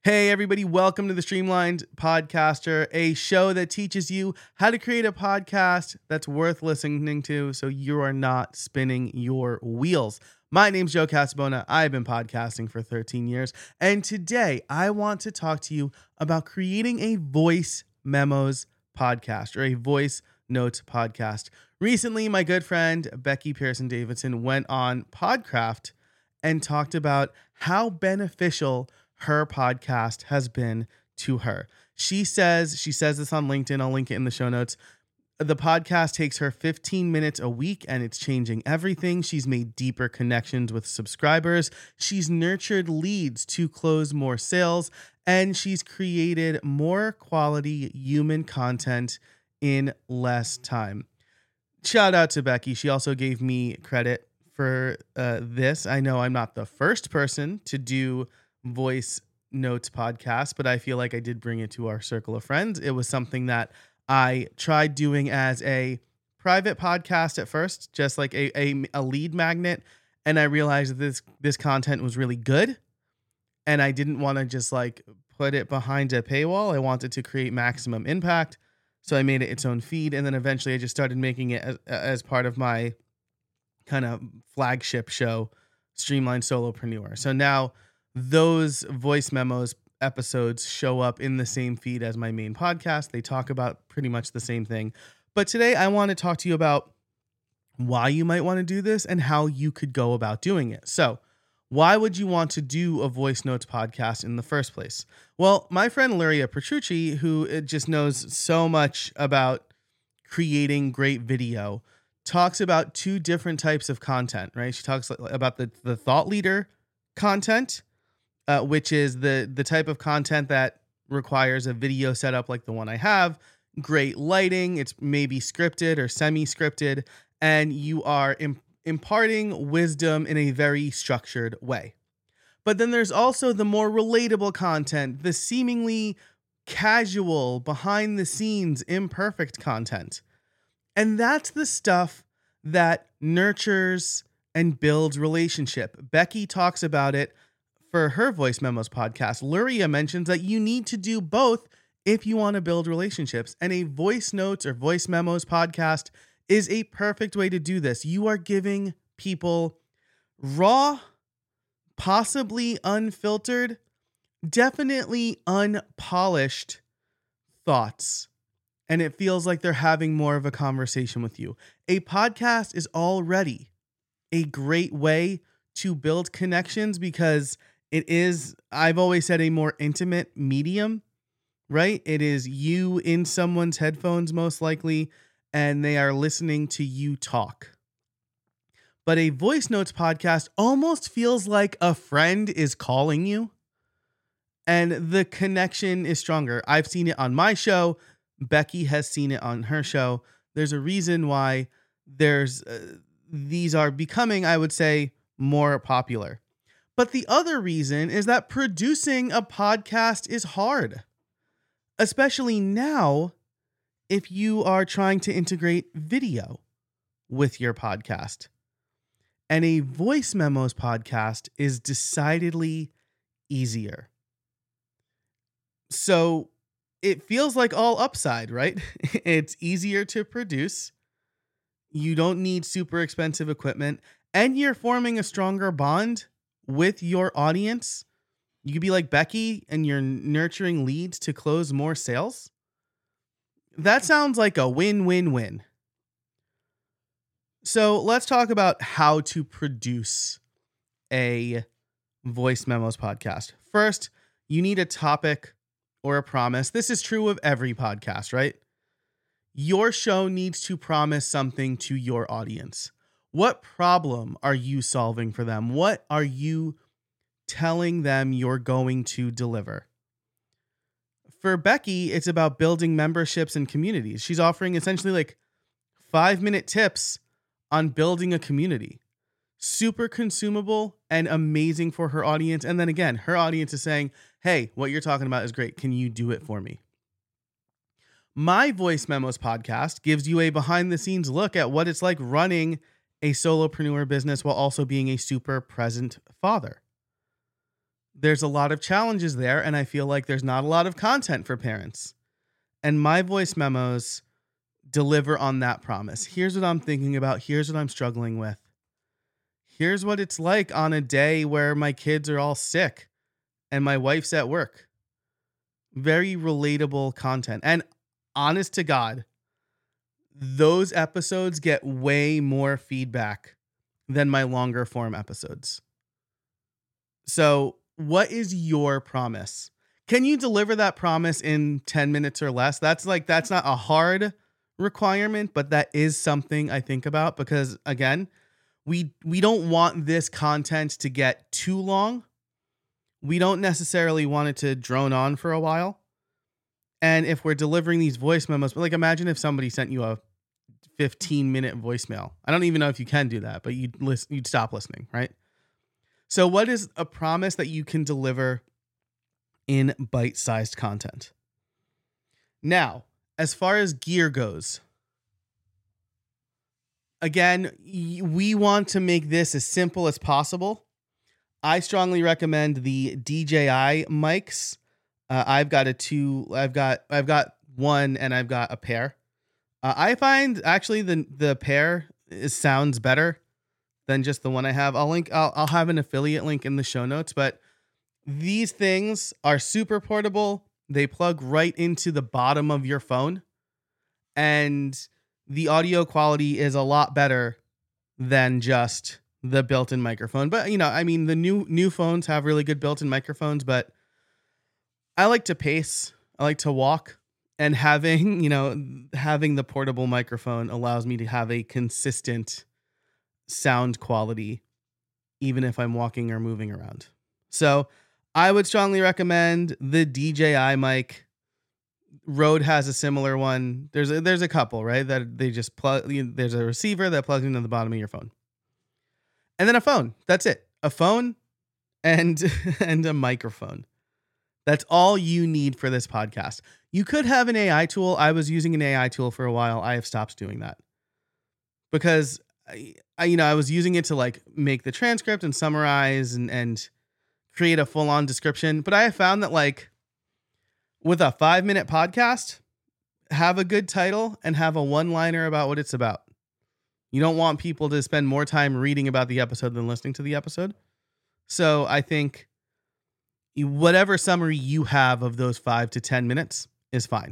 Hey, everybody, welcome to the Streamlined Podcaster, a show that teaches you how to create a podcast that's worth listening to so you are not spinning your wheels. My name's Joe Casabona. I've been podcasting for 13 years, and today I want to talk to you about creating a voice memos podcast or a voice notes podcast. Recently, my good friend Becky Pearson Davidson went on Podcraft and talked about how beneficial her podcast has been to her. She says this on LinkedIn. I'll link it in the show notes. The podcast takes her 15 minutes a week and it's changing everything. She's made deeper connections with subscribers. She's nurtured leads to close more sales, and she's created more quality human content in less time. Shout out to Becky. She also gave me credit for this. I know I'm not the first person to do voice notes podcast, but I feel like I did bring it to our circle of friends. It was something that I tried doing as a private podcast at first, just like a lead magnet, and I realized that this content was really good, and I didn't want to just like put it behind a paywall. I wanted to create maximum impact, so I made it its own feed, and then eventually I just started making it as part of my kind of flagship show, Streamlined Solopreneur. So now those voice memos episodes show up in the same feed as my main podcast. They talk about pretty much the same thing. But today I want to talk to you about why you might want to do this and how you could go about doing it. So why would you want to do a voice notes podcast in the first place? Well, my friend Luria Petrucci, who just knows so much about creating great video, talks about two different types of content, right? She talks about the thought leader content, which is the type of content that requires a video setup like the one I have, great lighting, it's maybe scripted or semi-scripted, and you are imparting wisdom in a very structured way. But then there's also the more relatable content, the seemingly casual, behind-the-scenes, imperfect content. And that's the stuff that nurtures and builds relationship. Becky talks about it for her Voice Memos podcast. Luria mentions that you need to do both if you want to build relationships. And a voice notes or voice memos podcast is a perfect way to do this. You are giving people raw, possibly unfiltered, definitely unpolished thoughts. And it feels like they're having more of a conversation with you. A podcast is already a great way to build connections because it is, I've always said, a more intimate medium, right? It is you in someone's headphones, most likely, and they are listening to you talk. But a voice notes podcast almost feels like a friend is calling you, and the connection is stronger. I've seen it on my show. Becky has seen it on her show. There's a reason why these are becoming, I would say, more popular. But the other reason is that producing a podcast is hard, especially now if you are trying to integrate video with your podcast. And a voice memos podcast is decidedly easier. So it feels like all upside, right? It's easier to produce. You don't need super expensive equipment, and you're forming a stronger bond with your audience. You could be like Becky and you're nurturing leads to close more sales. That sounds like a win-win-win. So let's talk about how to produce a voice memos podcast. First, you need a topic or a promise. This is true of every podcast, right? Your show needs to promise something to your audience. What problem are you solving for them? What are you telling them you're going to deliver? For Becky, it's about building memberships and communities. She's offering essentially like 5-minute tips on building a community. Super consumable and amazing for her audience. And then again, her audience is saying, hey, what you're talking about is great. Can you do it for me? My Voice Memos podcast gives you a behind the scenes look at what it's like running a solopreneur business while also being a super present father. there's a lot of challenges there, and I feel like there's not a lot of content for parents. And my voice memos deliver on that promise. Here's what I'm thinking about. Here's what I'm struggling with. Here's what it's like on a day where my kids are all sick and my wife's at work. Very relatable content. And honest to God, those episodes get way more feedback than my longer form episodes. So, what is your promise? Can you deliver that promise in 10 minutes or less? That's not a hard requirement, but that is something I think about because, again, we don't want this content to get too long. We don't necessarily want it to drone on for a while. And if we're delivering these voice memos, like imagine if somebody sent you a 15-minute voicemail. I don't even know if you can do that, but you'd stop listening, right? So what is a promise that you can deliver in bite-sized content? Now, as far as gear goes, again, we want to make this as simple as possible. I strongly recommend the DJI mics. I've got one and I've got a pair. I find actually the pair sounds better than just the one I have. I'll have an affiliate link in the show notes, but these things are super portable. They plug right into the bottom of your phone, and the audio quality is a lot better than just the built-in microphone. But the new phones have really good built-in microphones, but I like to pace. I like to walk, and having the portable microphone allows me to have a consistent sound quality, even if I'm walking or moving around. So I would strongly recommend the DJI mic. Rode has a similar one. There's a couple, right? That they just plug. There's a receiver that plugs into the bottom of your phone, and then a phone. That's it. A phone and a microphone. That's all you need for this podcast. You could have an AI tool. I was using an AI tool for a while. I have stopped doing that because I was using it to like make the transcript and summarize and create a full-on description. But I have found that like with a 5-minute podcast, have a good title and have a one-liner about what it's about. You don't want people to spend more time reading about the episode than listening to the episode. So I think whatever summary you have of those 5 to 10 minutes is fine.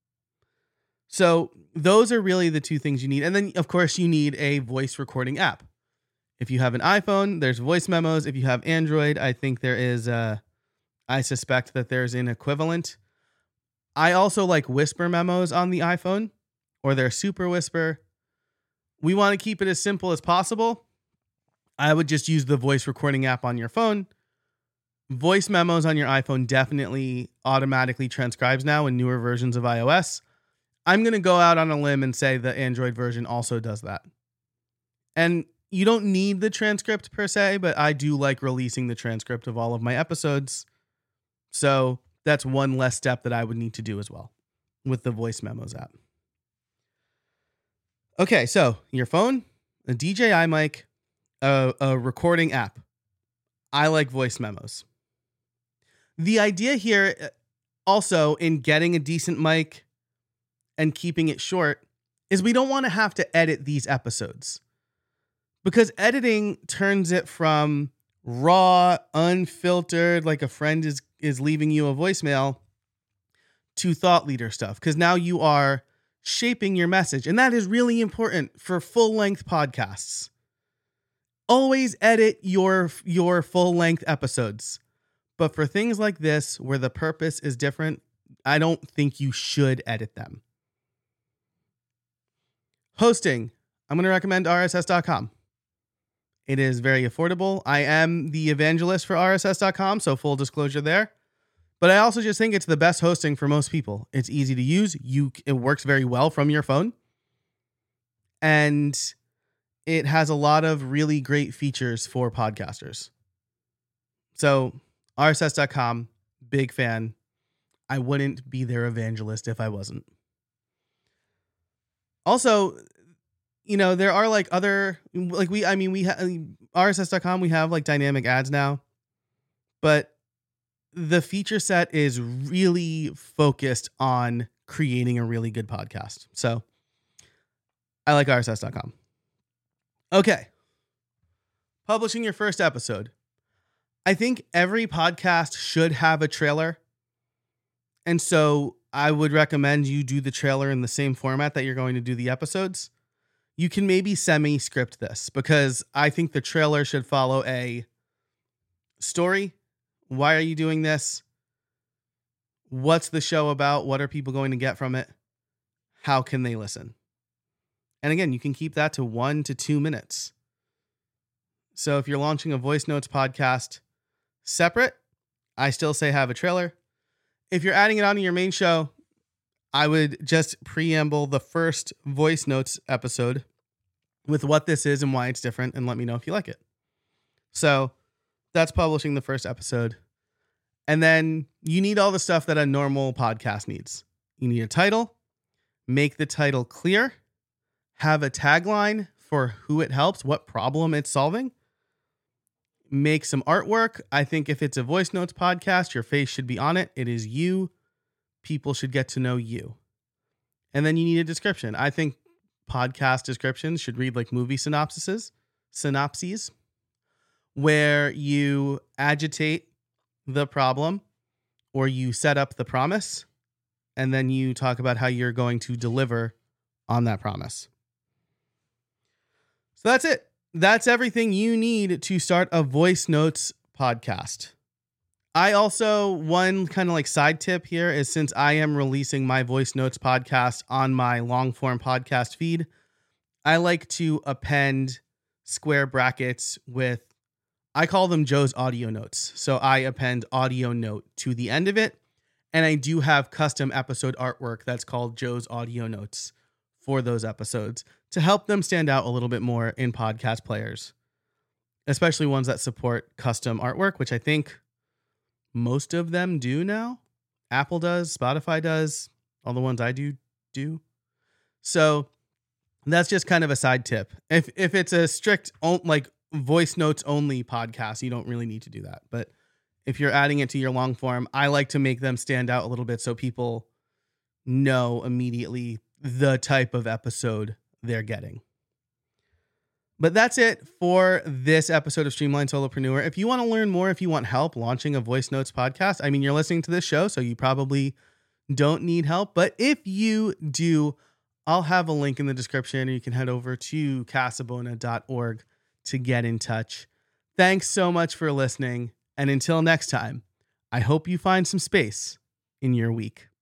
So those are really the two things you need. And then, of course, you need a voice recording app. If you have an iPhone, there's voice memos. If you have Android, I think there is I suspect that there's an equivalent. I also like Whisper memos on the iPhone, or their Super Whisper. We want to keep it as simple as possible. I would just use the voice recording app on your phone. Voice memos on your iPhone definitely automatically transcribes now in newer versions of iOS. I'm going to go out on a limb and say the Android version also does that. And you don't need the transcript per se, but I do like releasing the transcript of all of my episodes. So that's one less step that I would need to do as well with the voice memos app. Okay, so your phone, a DJI mic, a recording app. I like voice memos. The idea here also in getting a decent mic and keeping it short is we don't want to have to edit these episodes, because editing turns it from raw, unfiltered, like a friend is leaving you a voicemail, to thought leader stuff. Because now you are shaping your message. And that is really important for full-length podcasts. Always edit your full-length episodes. But for things like this, where the purpose is different, I don't think you should edit them. Hosting. I'm going to recommend RSS.com. It is very affordable. I am the evangelist for RSS.com, so full disclosure there. But I also just think it's the best hosting for most people. It's easy to use. It works very well from your phone. And it has a lot of really great features for podcasters. So RSS.com, big fan. I wouldn't be their evangelist if I wasn't. Also, there are like other, like we have RSS.com, we have like dynamic ads now, but the feature set is really focused on creating a really good podcast. So I like RSS.com. Okay. Publishing your first episode. I think every podcast should have a trailer. And so I would recommend you do the trailer in the same format that you're going to do the episodes. You can maybe semi-script this because I think the trailer should follow a story. Why are you doing this? What's the show about? What are people going to get from it? How can they listen? And again, you can keep that to 1 to 2 minutes. So if you're launching a Voice Notes podcast separate, I still say have a trailer. If you're adding it onto your main show, I would just preamble the first Voice Notes episode with what this is and why it's different, and let me know if you like it. So that's publishing the first episode. And then you need all the stuff that a normal podcast needs. You need a title, make the title clear, have a tagline for who it helps, what problem it's solving, make some artwork. I think if it's a Voice Notes podcast, your face should be on it. It is you. People should get to know you. And then you need a description. I think podcast descriptions should read like movie synopses, where you agitate the problem or you set up the promise, and then you talk about how you're going to deliver on that promise. So that's it. That's everything you need to start a Voice Notes podcast. I also, one kind of like side tip here is, since I am releasing my Voice Notes podcast on my long form podcast feed, I like to append square brackets with, I call them Joe's audio notes. So I append audio note to the end of it. And I do have custom episode artwork that's called Joe's audio notes for those episodes to help them stand out a little bit more in podcast players, especially ones that support custom artwork, which I think most of them do now. Apple does, Spotify does, all the ones I do. So that's just kind of a side tip. If it's a strict like Voice Notes only podcast, you don't really need to do that. But if you're adding it to your long form, I like to make them stand out a little bit so people know immediately the type of episode they're getting. But that's it for this episode of Streamline Solopreneur. If you want to learn more, if you want help launching a Voice Notes podcast, I mean, you're listening to this show, so you probably don't need help. But if you do, I'll have a link in the description, and you can head over to casabona.org to get in touch. Thanks so much for listening. And until next time, I hope you find some space in your week.